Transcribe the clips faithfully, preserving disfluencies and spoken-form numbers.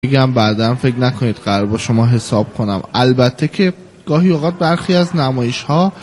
میگم بعداً فکر نکنید قرار با شما حساب کنم. البته که گاهی اوقات برخی از نمایش ها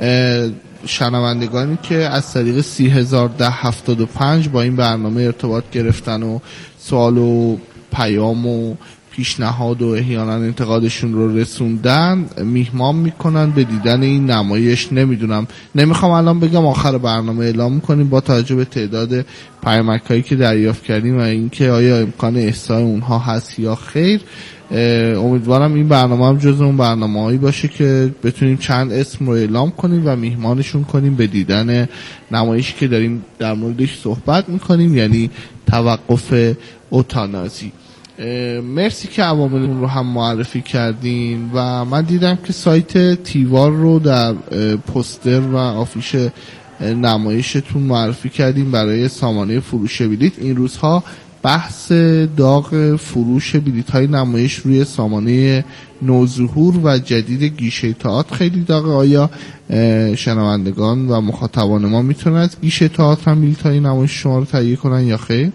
شنوندگانی که از طریق سی هزار ده هفتاد و پنج با این برنامه ارتباط گرفتن و سوال و پیام و پیشنهاد و احیانا انتقادشون رو رسوندن، میهمان میکنن به دیدن این نمایش. نمیدونم، نمیخوام الان بگم، آخر برنامه اعلام میکنیم با توجه به تعداد پیامک‌هایی که دریافت کردیم و اینکه آیا امکان احصای اونها هست یا خیر. امیدوارم این برنامه هم جز اون برنامه‌هایی باشه که بتونیم چند اسم رو اعلام کنیم و میهمانشون کنیم به دیدن نمایشی که داریم در موردش صحبت میکنیم، یعنی توقف اوتانازی. مرسی که عواملتون رو هم معرفی کردین و من دیدم که سایت تیوار رو در پوستر و آفیش نمایشتون معرفی کردین برای سامانه فروش بلیط. این روزها بحث داغ فروش بلیط های نمایش روی سامانه نوظهور و جدید گیشه تئاتر خیلی داغه. آیا شنوندگان و مخاطبان ما میتونن از گیشه تئاتر هم بلیط های نمایش شما رو تهیه کنن یا خیر؟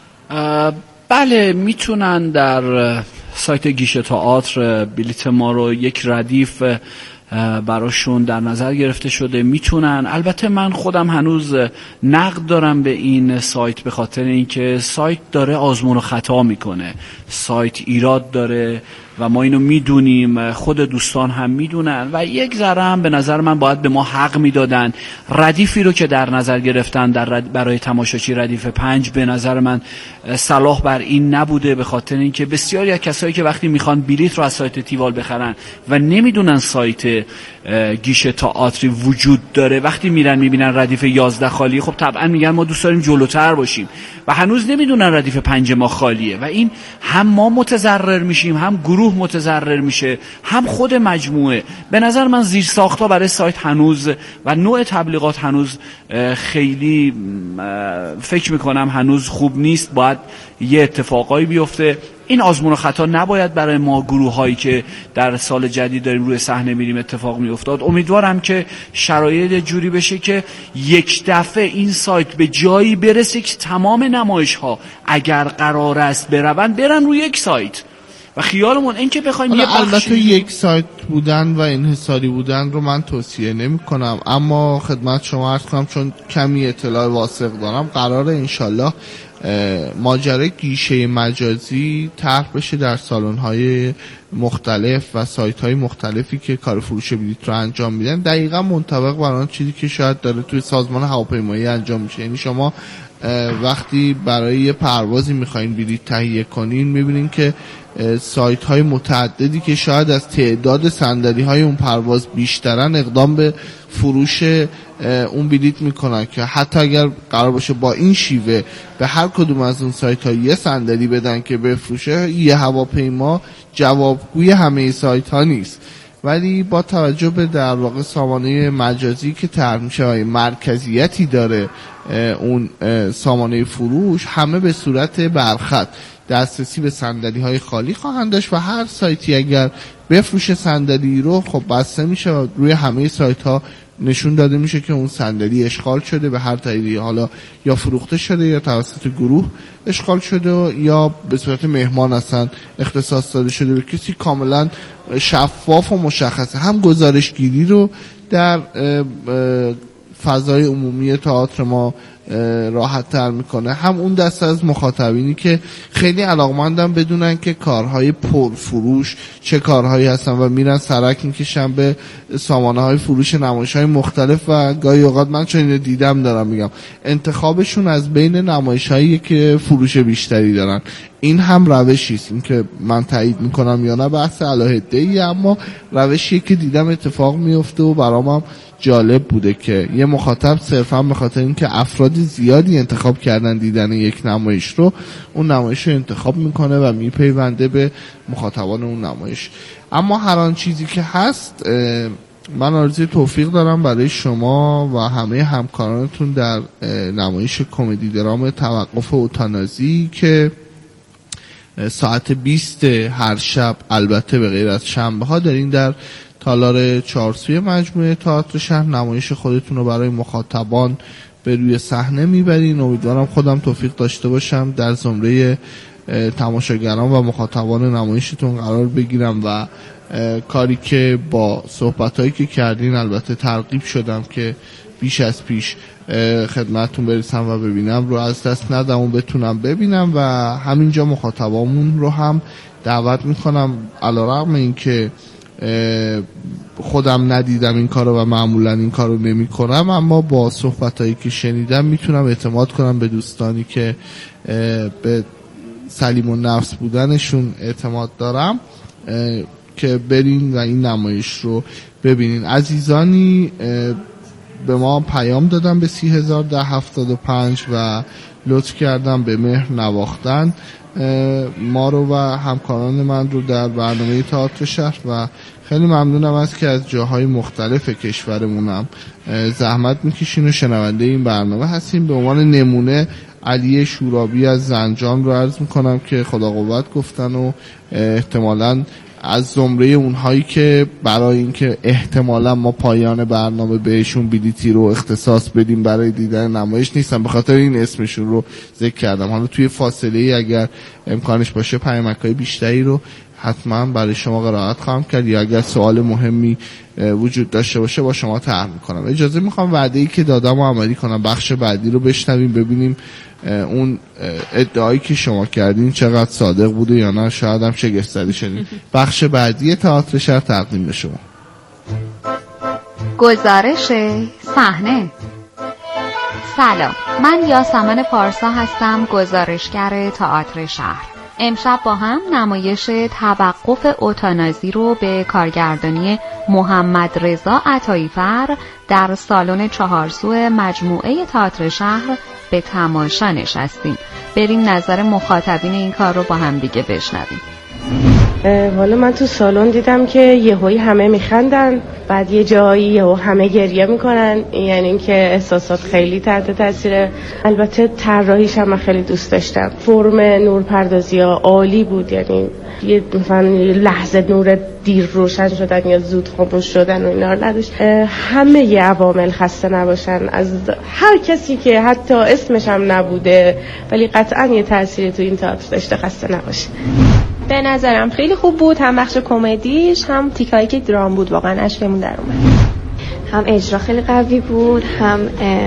بله، میتونن در سایت گیشه تئاتر بلیط ما رو یک ردیف براشون در نظر گرفته شده میتونن. البته من خودم هنوز نقد دارم به این سایت به خاطر اینکه سایت داره آزمون و خطا میکنه، سایت ایراد داره و ما اینو میدونیم، خود دوستان هم میدونن و یک ذره هم به نظر من باید به ما حق میدادن. ردیفی رو که در نظر گرفتن در رد... برای تماشاچی ردیف پنج به نظر من صلاح بر این نبوده، به خاطر اینکه بسیاری از کسایی که وقتی میخوان بلیط رو از سایت تیوال بخرن و نمیدونن سایت گیشه تئاتری وجود داره، وقتی میرن میبینن ردیف یازده خالیه، خب طبعا میگن ما دوست داریم جلوتر باشیم و هنوز نمیدونن ردیف پنج ما خالیه و این هم ما متضرر میشیم، هم گروه متضرر میشه، هم خود مجموعه. به نظر من زیر ساختها برای سایت هنوز و نوع تبلیغات هنوز خیلی فکر میکنم هنوز خوب نیست. باید یه اتفاقایی بیفته. این آزمون و خطا نباید برای ما گروه هایی که در سال جدید داریم روی صحنه میریم اتفاق میافتاد. امیدوارم که شرایط جوری بشه که یک دفعه این سایت به جایی برسه که تمام نمایش ها اگر قرار است برون برن روی یک سایت و خیالمون این که بخوایم یه بخشی. البته یک سایت بودن و انحصاری بودن رو من توصیه نمی کنم، اما خدمت شما عرض کنم چون کمی اطلاع واسق دارم، قراره انشالله ماجرای گیشه مجازی طرح بشه در سالن‌های مختلف و سایت‌های مختلفی که کار فروش بلیط رو انجام میدن، دقیقاً منطبق بر آن چیزی که شاید داره توی سازمان هواپیمایی انجام میشه. یعنی شما وقتی برای یه پروازی میخواین بلیط تهیه کنین میبینین که سایت های متعددی که شاید از تعداد صندلی های اون پرواز بیشترن اقدام به فروش اون بلیط میکنن که حتی اگر قرار باشه با این شیوه به هر کدوم از اون سایت ها یه صندلی بدن که بفروشه، یه هواپیما جوابگوی همه سایت ها نیست. ولی با توجه به در واقع سامانه مجازی که طرح میشه و مرکزیتی داره اون سامانه فروش، همه به صورت برخط دسترسی به صندلی های خالی خواهند داشت و هر سایتی اگر بفروشه صندلی رو خب بسته میشه و روی همه سایت ها نشون داده میشه که اون صندلی اشغال شده به هر طریقی، حالا یا فروخته شده یا توسط گروه اشغال شده یا به صورت مهمان اصلا اختصاص داده شده به کسی. کاملا شفاف و مشخصه. هم گزارشگیری رو در فضای عمومی تئاتر ما راحت تر میکنه، هم اون دست از مخاطبینی که خیلی علاقمندن بدونن که کارهای پرفروش چه کارهایی هستن و میرن سرک میکشن به سامانه های فروش نمایش های مختلف و گاهی اوقات من چون اینو دیدم دارم میگم انتخابشون از بین نمایش هایی که فروش بیشتری دارن. این هم روشی است، این که من تایید میکنم یا نه بحث علاهده‌ای، اما روشیه که دیدم اتفاق میفته و برام هم جالب بوده که یه مخاطب صرفا به خاطر اینکه افراد زیادی انتخاب کردن دیدن یک نمایش رو، اون نمایش رو انتخاب میکنه و میپیونده به مخاطبان اون نمایش. اما هر آن چیزی که هست، من آرزوی توفیق دارم برای شما و همه همکارانتون در نمایش کمدی درام توقف اوتانازی که ساعت بیست هر شب، البته به غیر از شنبه ها، دارین در تالار چهارسوی مجموعه تئاتر شهر نمایش خودتون رو برای مخاطبان به روی صحنه میبرین. امیدوارم خودم توفیق داشته باشم در زمره تماشاگران و مخاطبان نمایشتون قرار بگیرم و کاری که با صحبتایی که کردین البته ترغیب شدم که بیش از پیش خدمتتون برسم و ببینم رو از دست ندم و بتونم ببینم و همینجا مخاطبامون رو هم دعوت میکنم علیرغم این که خودم ندیدم این کارو و معمولا این کارو نمی کنم، اما با صحبتایی که شنیدم میتونم اعتماد کنم به دوستانی که به سلیم النفس بودنشون اعتماد دارم که برین و این نمایش رو ببینین. عزیزانی به ما پیام دادن به سی هزار ده هفتاد و پنج و لطف کردن به مهر نواختن ما رو و همکاران من رو در برنامه تئاتر شهر و خیلی ممنونم از که از جاهای مختلف کشورمونم زحمت میکشین و شنونده این برنامه هستیم. به عنوان نمونه علی شورابی از زنجان رو عرض میکنم که خدا قوت گفتن و احتمالاً از زمره اونهایی که برای اینکه احتمالا ما پایان برنامه بهشون بلیتی رو اختصاص بدیم برای دیدن نمایش نیستن، به خاطر این اسمشون رو ذکر کردم. حالا توی فاصله ای اگر امکانش باشه پیامک‌های بیشتری رو حتما برای شما قرائت خواهم کرد یا اگر سوال مهمی وجود داشته باشه با شما طرح میکنم. اجازه میخوام وعده‌ای که دادم و عملی کنم. بخش بعدی رو بشنویم ببینیم اون ادعایی که شما کردین چقدر صادق بوده یا نه، شاید هم شگفت زده شدین. بخش بعدی تئاتر شهر تقدیم به شما. گزارش صحنه. سلام، من یاسمن پارسا هستم، گزارشگر تئاتر شهر. امشب با هم نمایش توقف اوتانازی رو به کارگردانی محمد رضا عطایی‌فر در سالن چهارسو مجموعه تئاتر شهر به تماشا نشستیم. بریم نظر مخاطبین این کار رو با هم دیگه بشنویم. والا من تو سالن دیدم که یهویی همه میخندن، بعد یه جایی یهو همه گریه میکنن، یعنی اینکه احساسات خیلی تحت تاثیره. البته طراحیش هم من خیلی دوست داشتم. فرم نورپردازی ها عالی بود، یعنی یه مثلا لحظه نور دیر روشن شدن یا زود خاموش شدن و اینا رو نداشت. همه ی عوامل خسته نباشن، از هر کسی که حتی اسمش هم نبوده ولی قطعا یه تأثیری تو این تئاتر داشته خسته نباشه. به نظرم خیلی خوب بود، هم بخش کمدیش هم تیکایی که درام بود، واقعا اشکمون در اومد. هم اجرا خیلی قوی بود، هم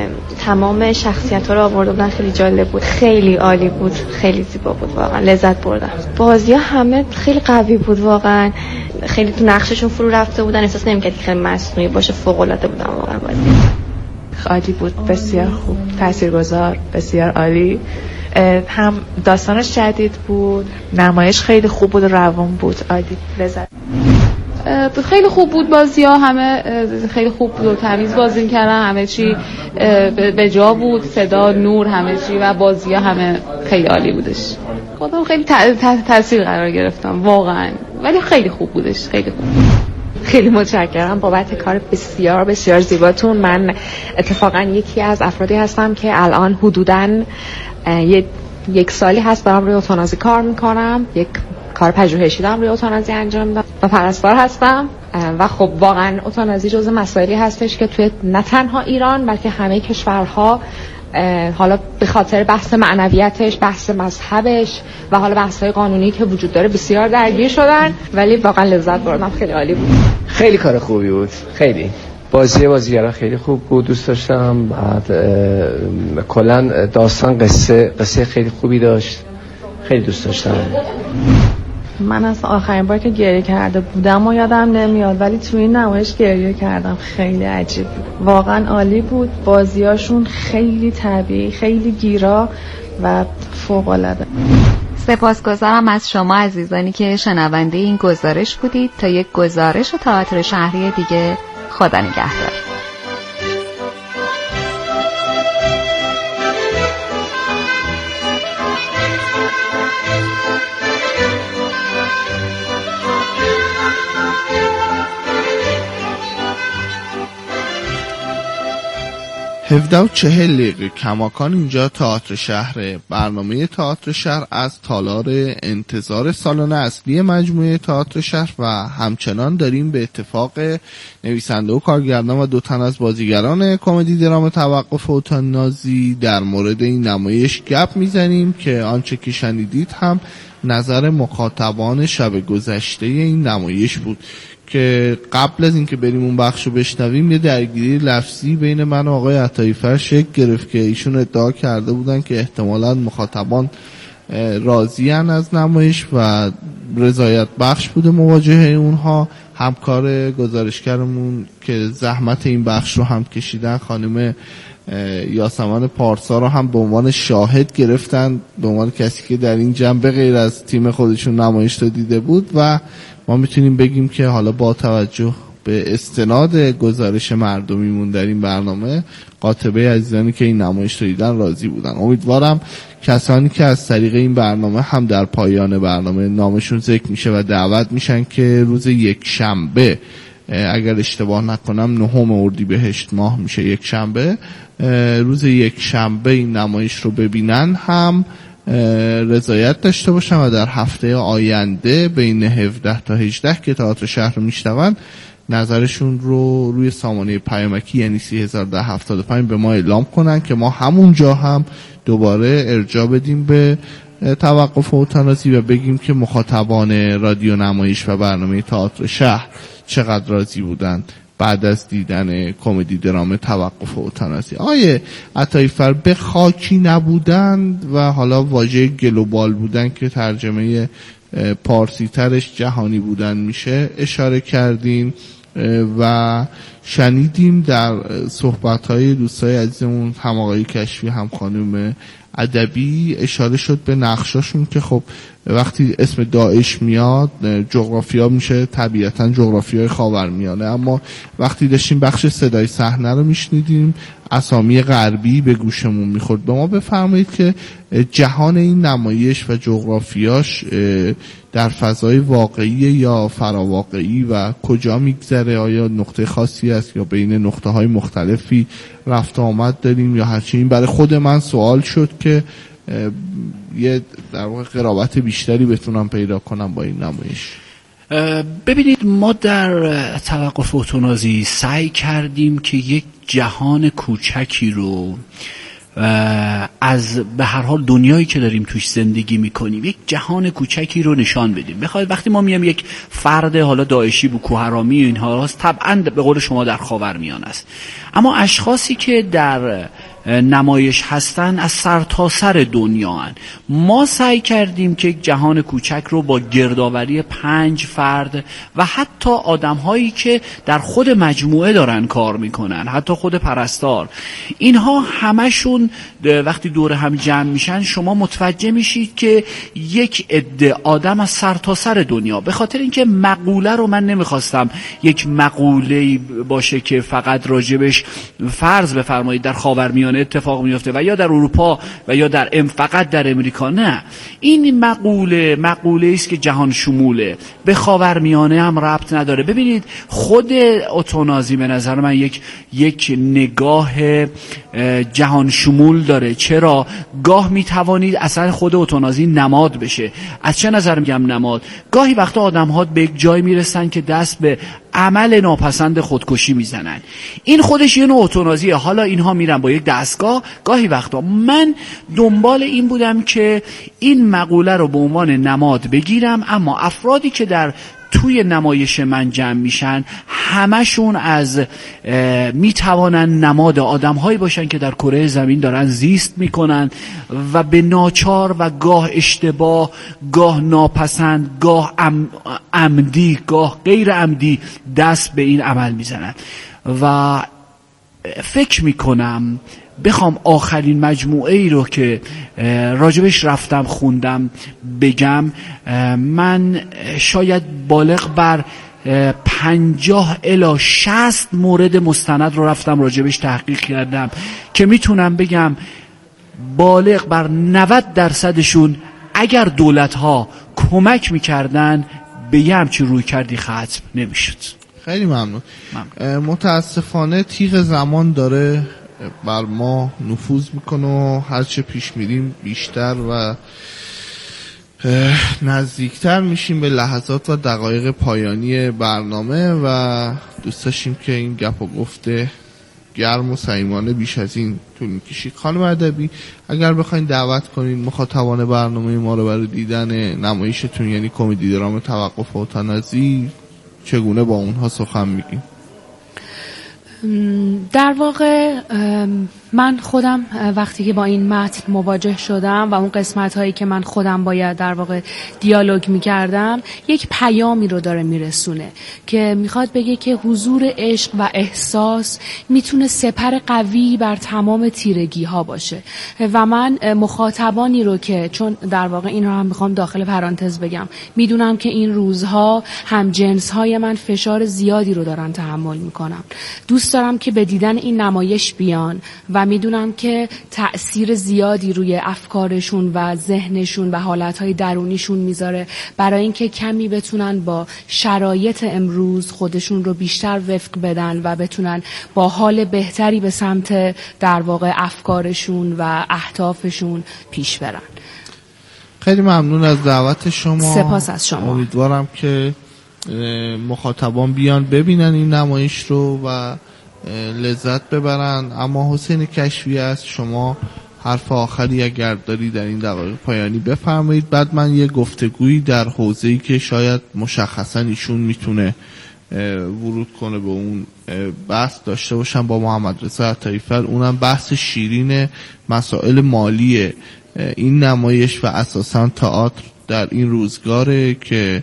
تمام شخصیت‌ها رو آورده بودن، خیلی جالب بود، خیلی عالی بود، خیلی زیبا بود، واقعا لذت بردم. بازی‌ها همه خیلی قوی بود، واقعا خیلی تو نقششون فرو رفته بودن، احساس نمی‌کردی که خیلی مصنوعی باشه، فوق‌العاده بودن واقعا بازی. عالی بود، بسیار خوب، تاثیرگذار، بسیار عالی. هم داستانش جدید بود، نمایش خیلی خوب بود و روان بود، عالی، لذت. خیلی خوب بود، بازی‌ها همه خیلی خوب بود و تمیز بازی می‌کردن، همه چی به جا بود، صدا، نور، همه چی و بازی‌ها همه خیلی عالی بودش. خودم خیلی تاثیر قرار گرفتم واقعا، ولی خیلی خوب بودش، خیلی خوب. خیلی متشکرم بابت کار بسیار بسیار زیباتون. من اتفاقا یکی از افرادی هستم که الان حدوداً یک یک سالی هست دارم روی اوتانازی کار میکنم، یک کار پژوهشی دارم روی اوتانازی انجام میدم و پرستار هستم و خب واقعا اوتانازی جزو مسائلی هستش که توی نه تنها ایران بلکه همه کشورها حالا به خاطر بحث معنویتش، بحث مذهبش و حالا بحث‌های قانونی که وجود داره بسیار درگیر شدن، ولی واقعا لذت بردم، خیلی عالی بود. خیلی کار خوبی بود، خیلی بازی بازیگرا خیلی خوب بود، دوست داشتم. بعد کلا داستان قصه قصه خیلی خوبی داشت، خیلی دوست داشتم. من از آخرین بار که گریه کرده بودم و یادم نمیاد، ولی توی این نمایش گریه کردم، خیلی عجیب بود، واقعا عالی بود. بازیاشون خیلی طبیعی، خیلی گیرا و فوق العاده. سپاسگزارم از شما عزیزانی که شنونده این گزارش بودید. تا یک گزارش تئاتر شهری دیگه، خدا نگهدار. هفده و چهل دقیقه کماکان اینجا تئاتر شهر. برنامه تئاتر شهر از تالار انتظار سالن اصلی مجموعه تئاتر شهر و همچنان داریم به اتفاق نویسنده و کارگردان و دو تن از بازیگران کمدی درام توقف اوتانازی در مورد این نمایش گپ میزنیم که آنچه که شنیدید هم نظر مخاطبان شب گذشته این نمایش بود که قبل از اینکه بریم اون بخشو بشنویم یه درگیری لفظی بین من و آقای عطایی‌فر شکل گرفت که ایشون ادعا کرده بودن که احتمالاً مخاطبان راضی‌اند از نمایش و رضایت بخش بوده مواجهه اونها. همکار گزارشگرمون که زحمت این بخش رو هم کشیدن خانم یاسمن پارسا رو هم به عنوان شاهد گرفتن، به عنوان کسی که در این جنبه غیر از تیم خودشون نمایش رو دیده بود و ما میتونیم بگیم که حالا با توجه به استناد گزارش مردمیمون در این برنامه قاطبه عزیزانی که این نمایش رو دیدن راضی بودن. امیدوارم کسانی که از طریق این برنامه هم در پایان برنامه نامشون ذکر میشه و دعوت میشن که روز یک شنبه، اگر اشتباه نکنم نهم اردیبهشت ماه میشه یک شنبه، روز یک شنبه این نمایش رو ببینن هم رضایت داشته باشن و در هفته آینده بین هفده تا هجده که تئاتر شهر رو میشنون نظرشون رو روی سامانه پیامکی یعنی سی هزار و ده هفتاد و پنج به ما اعلام کنن که ما همونجا هم دوباره ارجاع بدیم به توقف اوتانازی و بگیم که مخاطبان رادیو نمایش و برنامه تئاتر شهر چقدر راضی بودن بعد از دیدن کمدی درام توقف اوتانازی. آیه عطایی‌فر به خاکی نبودند و حالا واژه گلوبال بودن که ترجمه پارسی ترش جهانی بودن میشه اشاره کردین و شنیدیم در صحبت‌های دوستای عزیزمون هم آقای کشفی هم خانم ادبی اشاره شد به نقشاشون که خب وقتی اسم داعش میاد جغرافیا میشه طبیعتاً جغرافیای خاورمیانه، اما وقتی داشتیم بخش صدای صحنه رو میشنیدیم اسامی غربی به گوشمون میخورد. به ما بفرمایید که جهان این نمایش و جغرافیاش در فضای واقعی یا فراواقعی و کجا میگذره؟ آیا نقطه خاصی است یا بین نقطه های مختلفی رفت آمد داریم یا هرچی؟ این برای خود من سوال شد که یه در واقع قرابت بیشتری بتونم پیدا کنم با این نمایش. ببینید ما در توقف اوتانازی سعی کردیم که یک جهان کوچکی رو از به هر حال دنیایی که داریم توش زندگی میکنیم یک جهان کوچکی رو نشان بدیم. بخواید وقتی ما میام یک فرد حالا داعشی بوکو حرامی اینها هست طبعا به قول شما در خاورمیانه است، اما اشخاصی که در نمایش هستن از سر تا سر دنیا هن. ما سعی کردیم که یک جهان کوچک رو با گردآوری پنج فرد و حتی آدم هایی که در خود مجموعه دارن کار میکنن، حتی خود پرستار، اینها همشون وقتی دور هم جمع میشن شما متوجه میشید که یک عده آدم از سر تا سر دنیا. به خاطر اینکه مقوله رو من نمیخواستم یک مقوله باشه که فقط راجبش فرض بفرمایید در خاورمیانه اتفاق میفته و یا در اروپا و یا در ام فقط در امریکا. نه، این مقوله مقوله است که جهان شموله، به خاورمیانه هم ربط نداره. ببینید خود اوتانازی به نظر من یک یک نگاه جهان شمول داره. چرا؟ گاه میتوانید اصلا خود اوتانازی نماد بشه. از چه نظر میگم نماد؟ گاهی وقتا آدم ها به یک جای میرسن که دست به عمل ناپسند خودکشی میزنن. این خودش یه نوع اوتانازیه. حالا اینها میرن با یک دستگاه. گاهی وقتا من دنبال این بودم که این مقوله رو به عنوان نماد بگیرم، اما افرادی که در توی نمایش من جمع میشن همشون از میتوانن نماد آدم‌هایی باشن که در کره زمین دارن زیست میکنن و به ناچار و گاه اشتباه، گاه ناپسند، گاه ام، عمدی، گاه غیر عمدی دست به این عمل میزنن. و فکر میکنم بخوام آخرین مجموعه ای رو که راجبش رفتم خوندم بگم، من شاید بالغ بر پنجاه الی شصت مورد مستند رو رفتم راجبش تحقیق کردم که میتونم بگم بالغ بر نود درصدشون اگر دولت ها کمک میکردن به یه همچین روی کردی ختم نمیشد. خیلی ممنون. ممنون. متاسفانه تیغ زمان داره بر ما نفوذ میکنه و هرچه پیش میریم بیشتر و نزدیکتر میشیم به لحظات و دقایق پایانی برنامه و دوست داشتیم که این گپ و گفته گرم و صمیمانه بیش از این طول میکشید. خانم ادبی، اگر بخواین دعوت کنین مخاطبان برنامه ما رو برای دیدن نمایشتون یعنی کمدی درام توقف اوتانازی، چگونه با اونها سخن میگیم؟ در واقع من خودم وقتی که با این متن مواجه شدم و اون قسمت هایی که من خودم باید در واقع دیالوگ میکردم، یک پیامی رو داره میرسونه که میخواد بگه که حضور عشق و احساس میتونه سپر قوی بر تمام تیرگی ها باشه و من مخاطبانی رو که، چون در واقع این رو هم میخوام داخل پرانتز بگم، میدونم که این روزها هم جنس های من فشار زیادی رو دارن تحمل میکنم، دوست دارم که به دیدن این نمایش بیان و میدونم که تأثیر زیادی روی افکارشون و ذهنشون و حالتهای درونیشون میذاره برای اینکه کمی بتونن با شرایط امروز خودشون رو بیشتر وفق بدن و بتونن با حال بهتری به سمت در واقع افکارشون و اهدافشون پیش برن. خیلی ممنون از دعوت شما. سپاس از شما. امیدوارم که مخاطبان بیان ببینن این نمایش رو و لذت ببرن. اما حسین کشفی است، شما حرف آخری اگر داری در این دقایق پایانی بفرمایید، بعد من یه گفتگویی در حوزه‌ای که شاید مشخصا ایشون میتونه ورود کنه به اون بحث داشته باشم با محمد رضا عطایی‌فر، اونم بحث شیرین مسائل مالی این نمایش و اساساً تئاتر در این روزگاره که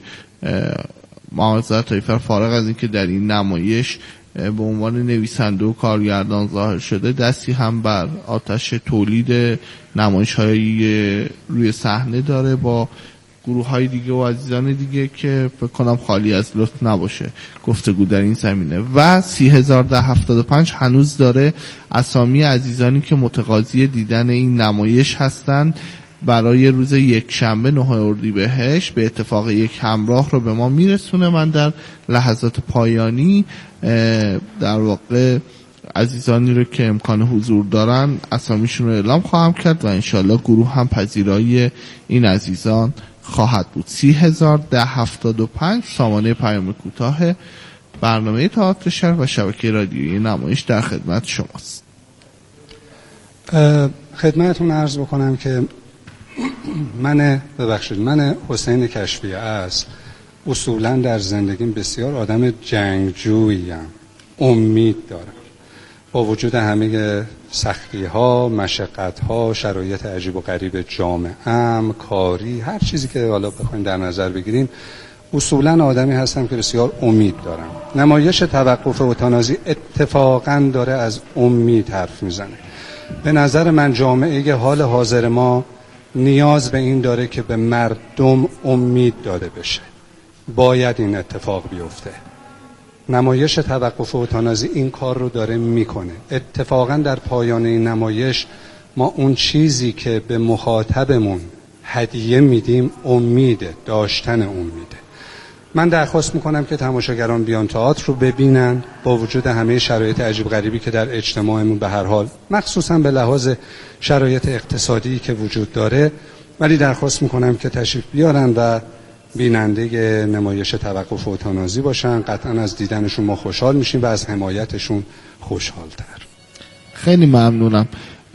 محمد رضا عطایی‌فر فارغ از این که در این نمایش به عنوان نویسنده و کارگردان ظاهر شده، دستی هم بر آتش تولید نمایش‌های روی صحنه داره با گروه‌های دیگه و عزیزان دیگه که فکر کنم خالی از لطف نباشه گفتگو در این زمینه. و سی هزار ده هفتاد و پنج هنوز داره اسامی عزیزانی که متقاضی دیدن این نمایش هستند برای روز یک شنبه نه اردیبهشت به اتفاق یک همراه رو به ما میرسونه. من در لحظات پایانی در واقع عزیزانی رو که امکان حضور دارن اسامیشون رو اعلام خواهم کرد و انشالله گروه هم پذیرای این عزیزان خواهد بود. سی هزار ده هفتاد و پنج سامانه پیام کوتاه برنامه تئاتر شهر و شبکه رادیویی نمایش در خدمت شماست. خدمتتون عرض بکنم که من ببخشید من حسین کشفی است، اصولا در زندگیم بسیار آدم جنگجوییم، امید دارم با وجود همه سختی ها، مشقت ها، شرایط عجیب و غریب جامعه‌ام، کاری، هر چیزی که حالا بخوایم در نظر بگیریم، اصولا آدمی هستم که بسیار امید دارم. نمایش توقف اوتانازی اتفاقا داره از امید حرف میزنه. به نظر من جامعه حال حاضر ما نیاز به این داره که به مردم امید داده بشه. باید این اتفاق بیفته. نمایش توقف اوتانازی این کار رو داره میکنه. اتفاقا در پایان این نمایش ما اون چیزی که به مخاطبمون هدیه میدیم امیده، داشتن امیده. من درخواست میکنم که تماشاگران بیان تئاتر رو ببینن با وجود همه شرایط عجیب غریبی که در اجتماعمون به هر حال مخصوصا به لحاظ شرایط اقتصادی که وجود داره، ولی درخواست میکنم که تشریف بیارن و بیننده نمایش توقف اوتانازی باشن. قطعا از دیدنشون ما خوشحال میشیم و از حمایتشون خوشحالتر. خیلی ممنونم.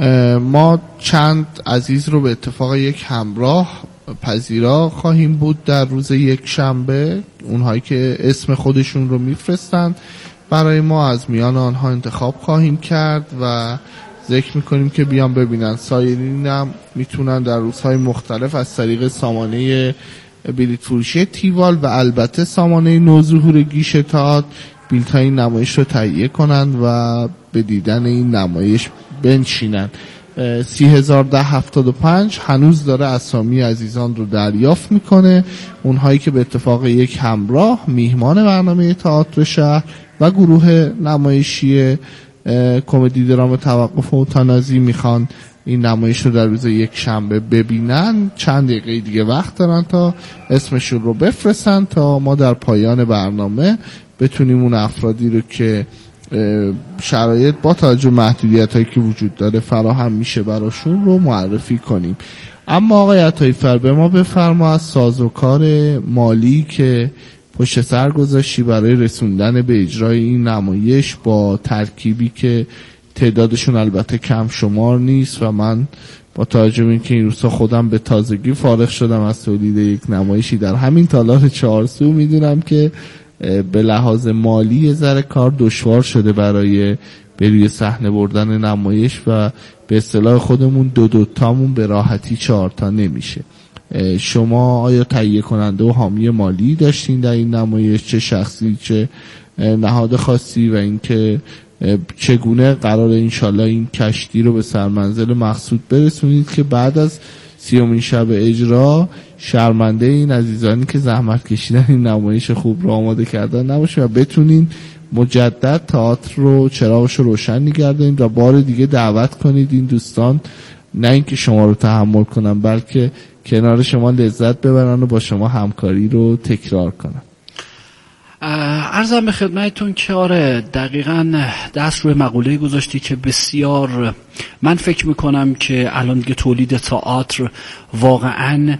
ما چند عزیز رو به اتفاق یک همراه پذیرا خواهیم بود در روز یک شنبه. اونهایی که اسم خودشون رو میفرستن برای ما از میان آنها انتخاب خواهیم کرد و ذکر میکنیم که بیان ببینن. سایرین هم میتونن در روزهای مختلف از طریق سامانه بلیط فروشی تیوال و البته سامانه نوظهور گیشه تئاتر بلیط‌های نمایش رو تهیه کنن و به دیدن این نمایش بنشینن. سی هزار ده هفتاد و پنج هنوز داره اسامی عزیزان رو دریافت میکنه، اونهایی که به اتفاق یک همراه میهمان برنامه تئاتر شهر و گروه نمایشی کمدی درام توقف اوتانازی میخوان این نمایش رو در روز یک شنبه ببینن، چند دقیقه دیگه وقت دارن تا اسمشون رو بفرستن تا ما در پایان برنامه بتونیم اون افرادی رو که شرایط با توجه محدودیت هایی که وجود داره فراهم میشه براشون رو معرفی کنیم. اما آقای عطایی‌فر به ما بفرما از سازوکار مالی که پشت سر گذاشتی برای رسوندن به اجرای این نمایش با ترکیبی که تعدادشون البته کم شمار نیست و من با توجه به اینکه این روزها خودم به تازگی فارغ شدم از تولید یک نمایشی در همین تالار چهارسو، میدونم که به لحاظ مالی یه ذره کار دشوار شده برای به روی صحنه بردن نمایش و به اصطلاح خودمون دو دوتامون به راحتی چهارتا نمیشه. شما آیا تهیه کننده و حامی مالی داشتین در این نمایش، چه شخصی چه نهاد خاصی، و اینکه چگونه قرار انشالله این کشتی رو به سرمنزل مقصود برسونید که بعد از سیومین شب اجرا شرمنده این عزیزانی که زحمت کشیدن این نمایش خوب رو آماده کردن نباشه و بتونین مجدد تئاتر رو چراغش رو روشن نگردید و بار دیگه دعوت کنید این دوستان نه اینکه شما رو تحمل کنن بلکه کنار شما لذت ببرن و با شما همکاری رو تکرار کنن. عرضم به خدمتتون که آره دقیقاً دست روی مقوله‌ای گذاشتی که بسیار من فکر میکنم که الان دیگه تولید تئاتر واقعاً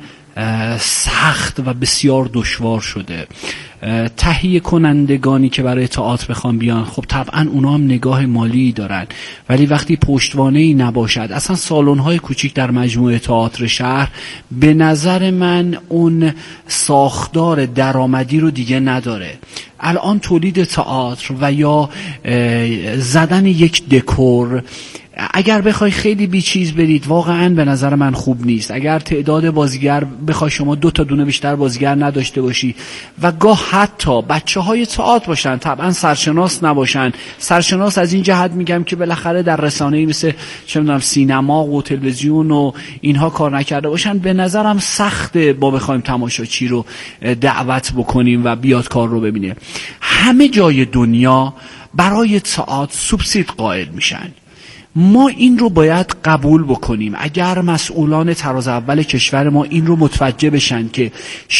سخت و بسیار دشوار شده. تهیه کنندگانی که برای تئاتر بخوام بیان خب طبعا اونا هم نگاه مالی دارن، ولی وقتی پشتوانه‌ای نباشد، اصلا سالن‌های کوچیک در مجموعه تئاتر شهر به نظر من اون ساختار درآمدی رو دیگه نداره. الان تولید تئاتر و یا زدن یک دکور اگر بخوای خیلی بی چیز برید واقعا به نظر من خوب نیست. اگر تعداد بازیگر بخوای شما دو تا دونه بیشتر بازیگر نداشته باشی و گاه حتی بچه های تئاتر باشن طبعا سرشناس نباشن، سرشناس از این جهت میگم که بالاخره در رسانه‌ای مثل چه میدونم سینما و تلویزیون و اینها کار نکرده باشن، به نظرم سخته با بخوایم تماشاچی رو دعوت بکنیم و بیاد کار رو ببینه. همه جای دنیا برای تئاتر سوبسید قائل میشن. ما این رو باید قبول بکنیم. اگر مسئولان تراز اول کشور ما این رو متوجه بشن که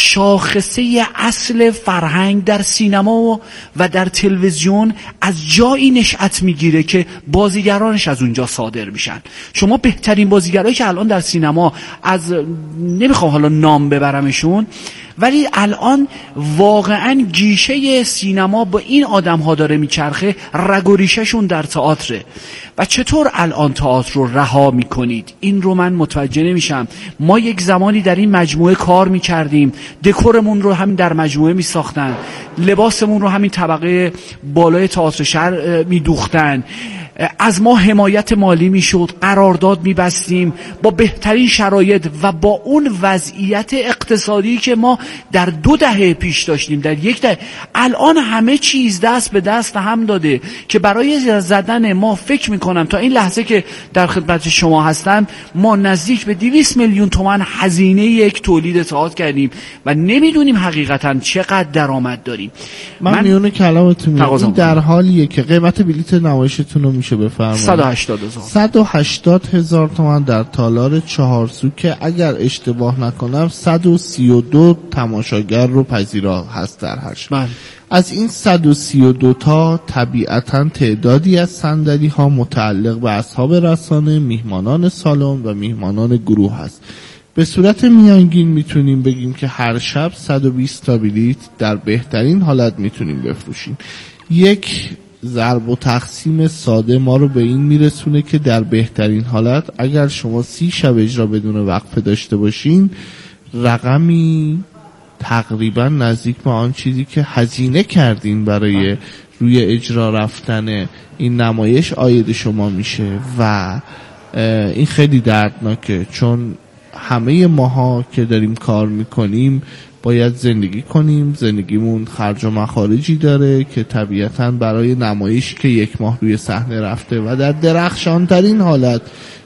شاخصه اصل فرهنگ در سینما و در تلویزیون از جایی نشأت میگیره که بازیگرانش از اونجا صادر میشن. شما بهترین بازیگرایی که الان در سینما، از نمیخوام حالا نام ببرمشون، ولی الان واقعا گیشه سینما با این آدم ها داره میچرخه، رگ و ریشه‌شون در تئاتره. و چطور الان تئاتر رو رها میکنید؟ این رو من متوجه نمیشم. ما یک زمانی در این مجموعه کار میکردیم، دکورمون رو همین در مجموعه میساختن، لباسمون رو همین طبقه بالای تئاتر شهر میدوختن، از ما حمایت مالی میشد، قرارداد میبستیم با بهترین شرایط و با اون وضعیت اقتصادی که ما در دو دهه پیش داشتیم، در یک دهه. الان همه چیز دست به دست هم داده که برای زدن ما فکر میکنم تا این لحظه که در خدمت شما هستم ما نزدیک به دویست میلیون تومان هزینه یک تولید تئاتر کردیم و نمیدونیم حقیقتا چقدر درآمد داریم. من, من میونه کلامتون این در حالیه که قیمت بلیت نمایشتون رو میشه بفرمایید صد و هشتاد هزار صد و هشتاد هزار تومان در تالار چهارسو که اگر اشتباه نکنم صد و سی و دو تماشاگر رو پذیرا هست در هر شب. از این صد و سی و دو تا طبیعتاً تعدادی از صندلی ها متعلق به اصحاب رسانه، میهمانان سالن و میهمانان گروه هست. به صورت میانگین میتونیم بگیم که هر شب صد و بیست تا بلیت در بهترین حالت میتونیم بفروشیم. یک ضرب و تقسیم ساده ما رو به این میرسونه که در بهترین حالت اگر شما سی شب اجرا بدون وقفه داشته باشین، رقمی تقریبا نزدیک به آن چیزی که هزینه کردین برای روی اجرا رفتن این نمایش عاید شما میشه و این خیلی دردناکه، چون همه ماها که داریم کار میکنیم باید زندگی کنیم، زندگیمون خرج و مخارجی داره که طبیعتاً برای نمایشی که یک ماه روی صحنه رفته و در درخشانترین حالت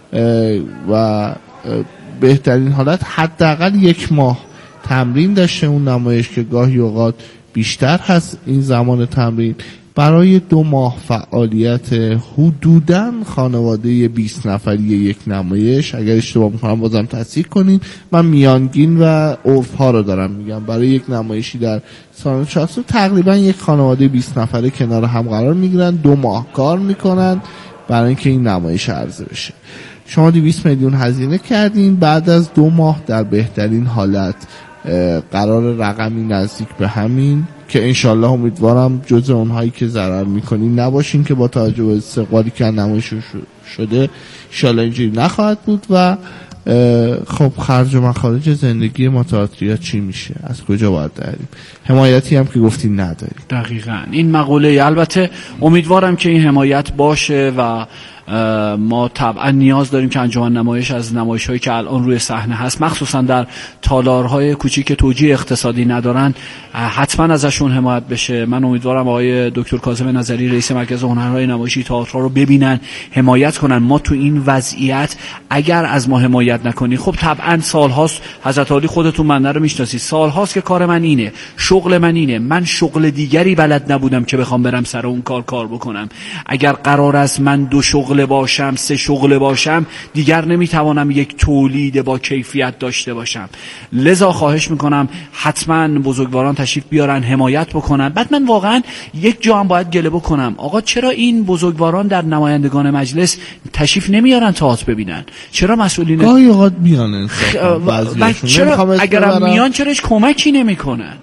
و بهترین حالت حداقل یک ماه تمرین داشته اون نمایش که گاهی اوقات بیشتر هست این زمان تمرین، برای دو ماه فعالیت حدوداً خانواده بیست نفری یک نمایش، اگر اشتباه میکنم بازم تصحیح کنین، من میانگین و عرف ها رو دارم میگم، برای یک نمایشی در سالن چهارسو تقریبا یک خانواده بیست نفره کنار هم قرار میگیرن، دو ماه کار میکنن برای اینکه این نمایش عرضه بشه. شما دویست میلیون هزینه کردین، بعد از دو ماه در بهترین حالت قرار رقمی نزدیک به همین که انشالله امیدوارم جز اونهایی که ضرر میکنین نباشین که با توجه به استقبالی که نمایش شده انشالله اینجوری نخواهد بود. و خب خرج و مخارج زندگی ما تئاتریا چی میشه؟ از کجا باید داریم؟ حمایتی هم که گفتین نداریم. دقیقاً این مقوله. البته امیدوارم که این حمایت باشه و ما طبعا نیاز داریم که انجمن نمایش از نمایش هایی که الان روی صحنه هست، مخصوصا در تالارهای کوچیک که توجیه اقتصادی ندارن، حتما ازشون حمایت بشه. من امیدوارم آقای دکتر کاظم نظری رئیس مرکز هنرهای نمایشی تئاتر رو ببینن، حمایت کنن. ما تو این وضعیت اگر از ما حمایت نکنی، خب طبعا سالهاست، حضرت علی خودتون من رو میشناسید، سالهاست که کار من اینه، شغل من اینه، من شغل دیگری بلد نبودم که بخوام برم سر اون کار کار بکنم. اگر قرار است من دو شغل باشم، سه شغل باشم، دیگر نمیتوانم یک تولید با کیفیت داشته باشم. لذا خواهش میکنم حتما بزرگواران تشریف بیارن، حمایت بکنن. بعد من واقعا یک جا هم باید گله بکنم، آقا چرا این بزرگواران در نمایندگان مجلس تشریف نمیارن تئاتر ببینن؟ چرا مسئولین گاهی اوقات میان انصافا، چرا اگرم میان چرا هیچ کمکی نمیکنن؟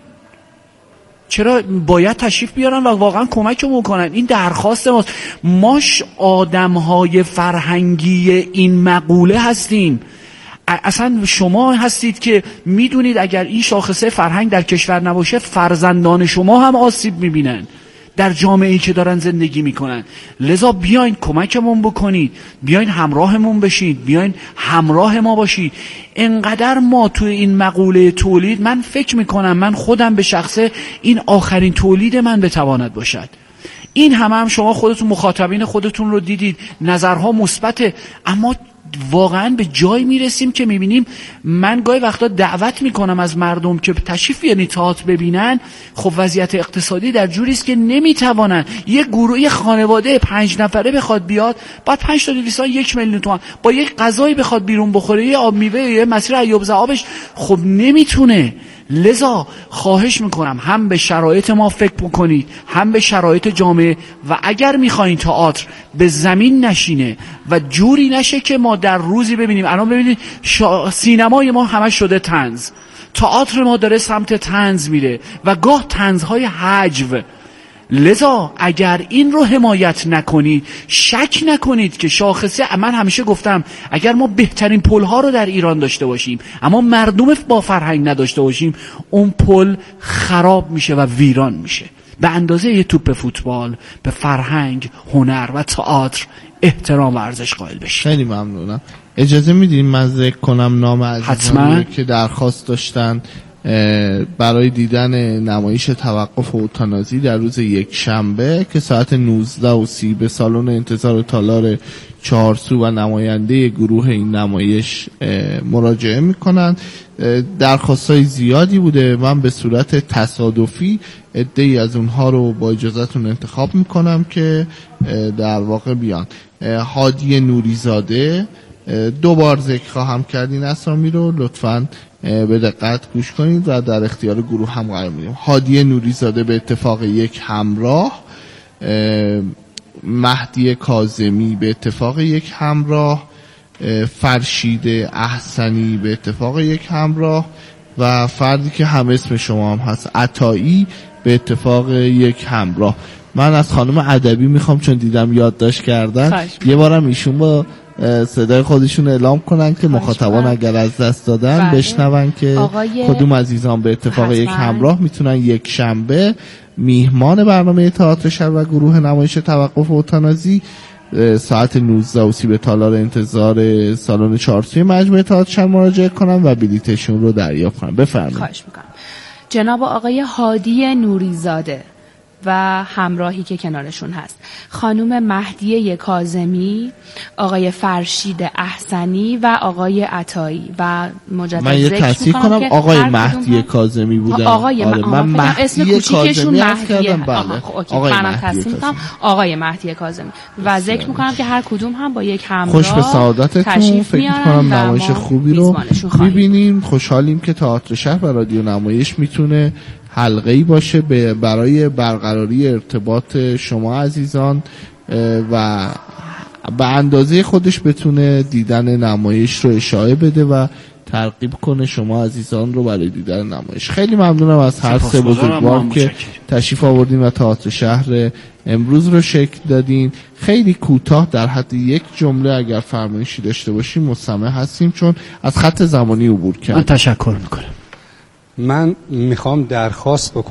چرا باید تشریف بیارن و واقعا کمک رو بکنن؟ این درخواست ماست. ماش آدمهای فرهنگی این مقوله هستیم. اصلا شما هستید که میدونید اگر این شاخصه فرهنگ در کشور نباشه، فرزندان شما هم آسیب میبینن در جامعه‌ای که دارن زندگی میکنن. لذا بیاین کمکمون بکنید، بیاین همراهمون بشید، بیاین همراه ما باشید. انقدر ما توی این مقوله تولید، من فکر میکنم من خودم به شخصه این آخرین تولید من بتواند باشد. این همه هم شما خودتون مخاطبین خودتون رو دیدید، نظرها مثبته، اما واقعا به جای میرسیم که میبینیم، من گاهی وقتا دعوت میکنم از مردم که تشریف بیارن تئاتر ببینن، خب وضعیت اقتصادی در جوری است که نمیتوانن. یک گروه، یک خانواده پنج نفره بخواد بیاد، بعد پنج تا دویست یک میلیون تومان با یک غذایی بخواد بیرون بخوره، یه آب میوه، یه مسیر ایوب زعابش، خب نمیتونه. لذا خواهش میکنم هم به شرایط ما فکر بکنید، هم به شرایط جامعه، و اگر میخواین تئاتر به زمین نشینه و جوری نشه که ما در روزی ببینیم، الان ببینید شا... سینمای ما همه شده طنز، تئاتر ما داره سمت طنز میره و گاه طنزهای حجو. لذا اگر این رو حمایت نکنید، شک نکنید که شاخصه، من همیشه گفتم اگر ما بهترین پل‌ها رو در ایران داشته باشیم اما مردم با فرهنگ نداشته باشیم، اون پل خراب میشه و ویران میشه. به اندازه یه توپ فوتبال به فرهنگ، هنر و تئاتر احترام و ارزش قائل بشید. خیلی ممنونم. اجازه میدین من ذکر کنم نام عزیزانی که درخواست داشتن برای دیدن نمایش توقف اوتانازی در روز یک شنبه که ساعت نوزده و سی به سالن انتظار تالار چهارسو و نماینده گروه این نمایش مراجعه میکنن. درخواستای زیادی بوده، من به صورت تصادفی عده‌ای از اونها رو با اجازهتون انتخاب میکنم که در واقع بیان. هادی نوریزاده، دو بار ذکر خواهم کرد این اسامی رو، لطفاً به دقت گوش کنید و در اختیار گروه هم قرار میدیم. هادی نوریزاده به اتفاق یک همراه، مهدی کاظمی به اتفاق یک همراه، فرشید احسنی به اتفاق یک همراه و فردی که هم اسم شما هم هست، عطایی به اتفاق یک همراه. من از خانم ادبی میخوام، چون دیدم یادداشت کردن، خشم. یه بارم ایشون با صدای خودشون اعلام کنن که مخاطبان اگر از دست دادن بله. بشنون که کدوم عزیزان به اتفاق حتما. یک همراه میتونن یک شنبه میهمان برنامه تئاتر شب و گروه نمایش توقف اوتانازی ساعت نوزده و سی به تالار انتظار سالن چهارسوی مجمع تئاتر شب مراجعه کنن و بلیتشون رو دریافت کنن. بفرمایید. خواهش میکنم. جناب آقای هادی نوریزاده و همراهی که کنارشون هست. خانم مهدیه کاظمی، آقای فرشید احسنی و آقای عطایی. و مجدد من یه تصحیح کنم آقای مهدیه کاظمی بودن. آقای آره من مهدیه اسم کوچیکشون مهدیه. بله. آقای مهدیه کاظمی. آقای مهدیه کاظمی. و ذکر میکنم که هر کدوم هم با یک همراه خوش به سعادتتون. فکر میکنم نمایش خوبی رو میبینیم. خوشحالیم که تئاتر شهر و رادیو نمایش میتونه حلقه‌ای باشه برای برقراری ارتباط شما عزیزان و به اندازه خودش بتونه دیدن نمایش رو اشاعه بده و ترغیب کنه شما عزیزان رو برای دیدن نمایش. خیلی ممنونم از هر سه بزرگوار که تشریف آوردین و تئاتر شهر امروز رو شکل دادین. خیلی کوتاه در حد یک جمله اگر فرمایشی داشته باشیم مستمع هستیم، چون از خط زمانی عبور کردیم. من تشکر میکنم. من میخوام درخواست بکنم